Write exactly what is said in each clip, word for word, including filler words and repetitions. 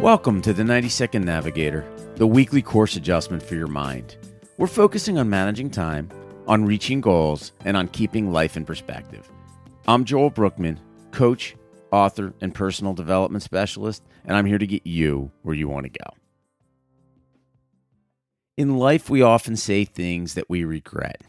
Welcome to the ninety second Navigator, the weekly course adjustment for your mind. We're focusing on managing time, on reaching goals, and on keeping life in perspective. I'm Joel Brookman, coach, author, and personal development specialist, and I'm here to get you where you want to go. In life, we often say things that we regret.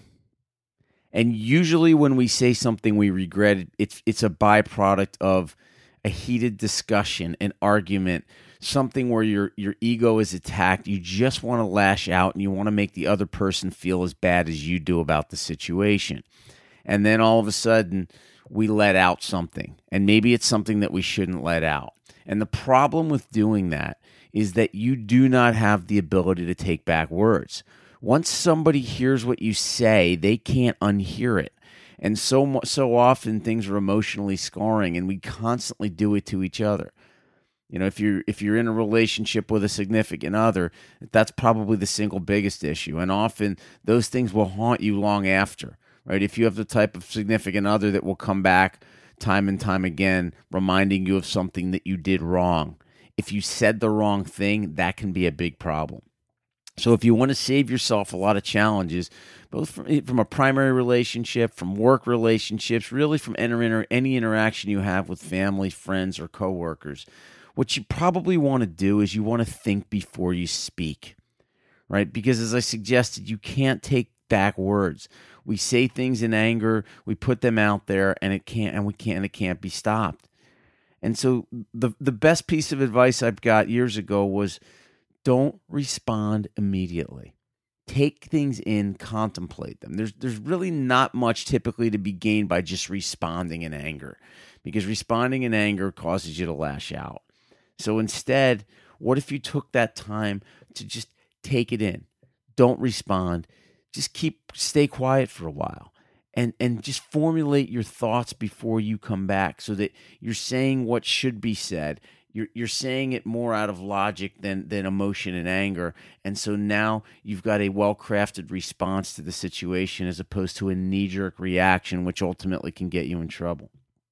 And usually when we say something we regret, it's it's a byproduct of a heated discussion, an argument, something where your your ego is attacked. You just want to lash out and you want to make the other person feel as bad as you do about the situation. And then all of a sudden, we let out something. And maybe it's something that we shouldn't let out. And the problem with doing that is that you do not have the ability to take back words. Once somebody hears what you say, they can't unhear it. And so so often things are emotionally scarring, and we constantly do it to each other. You know, if you're if you're in a relationship with a significant other, that's probably the single biggest issue. And often those things will haunt you long after, right? If you have the type of significant other that will come back time and time again, reminding you of something that you did wrong. If you said the wrong thing, that can be a big problem. So if you want to save yourself a lot of challenges, both from, from a primary relationship, from work relationships, really from enter, any interaction you have with family, friends, or coworkers, what you probably want to do is you want to think before you speak, right? Because as I suggested, you can't take back words. We say things in anger, we put them out there, and it can't, and we can't, and it can't be stopped. And so the the best piece of advice I've got years ago was, don't respond immediately. Take things in, contemplate them. There's there's really not much typically to be gained by just responding in anger, because responding in anger causes you to lash out. So instead, what if you took that time to just take it in? Don't respond. Just keep stay quiet for a while and and just formulate your thoughts before you come back so that you're saying what should be said. You're you're saying it more out of logic than than emotion and anger. And so now you've got a well-crafted response to the situation as opposed to a knee-jerk reaction, which ultimately can get you in trouble.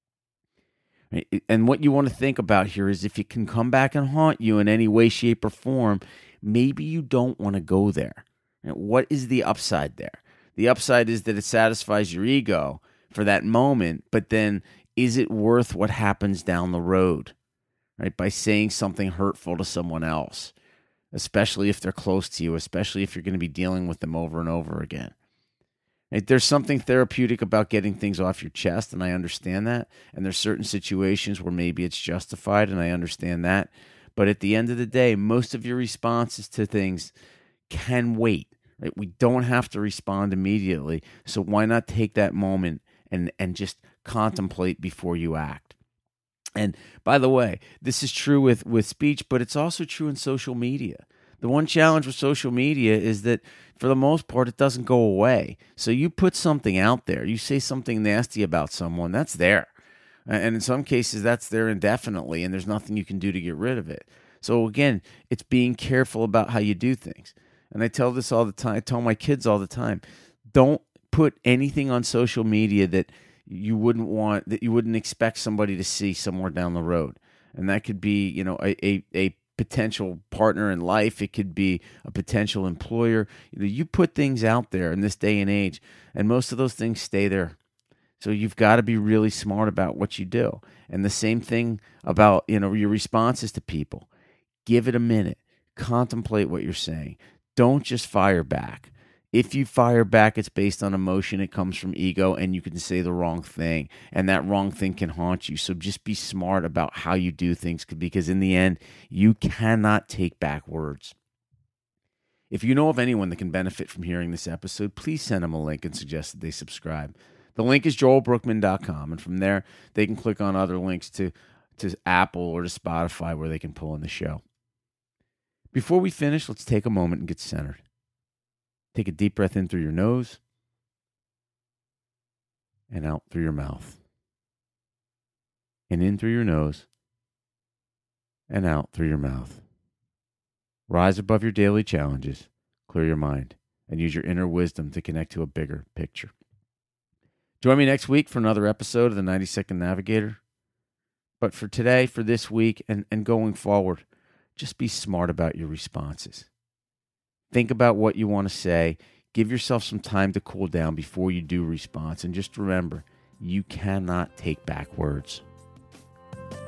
Right? And what you want to think about here is if it can come back and haunt you in any way, shape, or form, maybe you don't want to go there. Right? What is the upside there? The upside is that it satisfies your ego for that moment, but then is it worth what happens down the road? Right, by saying something hurtful to someone else, especially if they're close to you, especially if you're going to be dealing with them over and over again. Right? There's something therapeutic about getting things off your chest, and I understand that. And there's certain situations where maybe it's justified, and I understand that. But at the end of the day, most of your responses to things can wait. Right? We don't have to respond immediately, so why not take that moment and and just contemplate before you act? And by the way, this is true with, with speech, but it's also true in social media. The one challenge with social media is that for the most part, it doesn't go away. So you put something out there, you say something nasty about someone, that's there. And in some cases, that's there indefinitely, and there's nothing you can do to get rid of it. So again, it's being careful about how you do things. And I tell this all the time, I tell my kids all the time, don't put anything on social media that you wouldn't want, that you wouldn't expect somebody to see somewhere down the road. And that could be, you know, a, a, a potential partner in life. It could be a potential employer. You know, you put things out there in this day and age, and most of those things stay there. So you've got to be really smart about what you do. And the same thing about, you know, your responses to people. Give it a minute. Contemplate what you're saying. Don't just fire back. If you fire back, it's based on emotion. It comes from ego, and you can say the wrong thing, and that wrong thing can haunt you. So just be smart about how you do things, because in the end, you cannot take back words. If you know of anyone that can benefit from hearing this episode, please send them a link and suggest that they subscribe. The link is joel brookman dot com, and from there, they can click on other links to, to Apple or to Spotify where they can pull in the show. Before we finish, let's take a moment and get centered. Take a deep breath in through your nose and out through your mouth. And in through your nose and out through your mouth. Rise above your daily challenges, clear your mind, and use your inner wisdom to connect to a bigger picture. Join me next week for another episode of the ninety second Navigator. But for today, for this week, and, and going forward, just be smart about your responses. Think about what you want to say. Give yourself some time to cool down before you do response. And just remember, you cannot take back words.